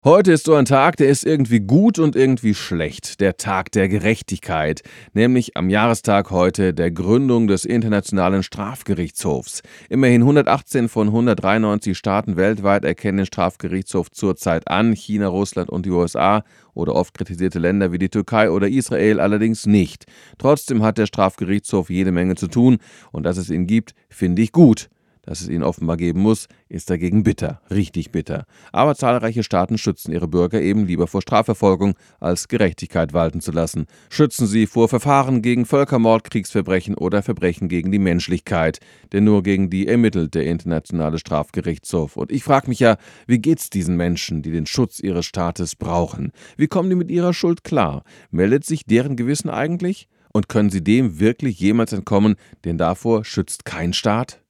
Heute ist so ein Tag, der ist irgendwie gut und irgendwie schlecht. Der Tag der Gerechtigkeit, nämlich am Jahrestag heute der Gründung des Internationalen Strafgerichtshofs. Immerhin 118 von 193 Staaten weltweit erkennen den Strafgerichtshof zurzeit an, China, Russland und die USA oder oft kritisierte Länder wie die Türkei oder Israel allerdings nicht. Trotzdem hat der Strafgerichtshof jede Menge zu tun und dass es ihn gibt, finde ich gut. Dass es ihn offenbar geben muss, ist dagegen bitter, richtig bitter. Aber zahlreiche Staaten schützen ihre Bürger eben lieber vor Strafverfolgung, als Gerechtigkeit walten zu lassen. Schützen sie vor Verfahren gegen Völkermord, Kriegsverbrechen oder Verbrechen gegen die Menschlichkeit. Denn nur gegen die ermittelt der Internationale Strafgerichtshof. Und ich frage mich ja, wie geht's diesen Menschen, die den Schutz ihres Staates brauchen? Wie kommen die mit ihrer Schuld klar? Meldet sich deren Gewissen eigentlich? Und können sie dem wirklich jemals entkommen, denn davor schützt kein Staat?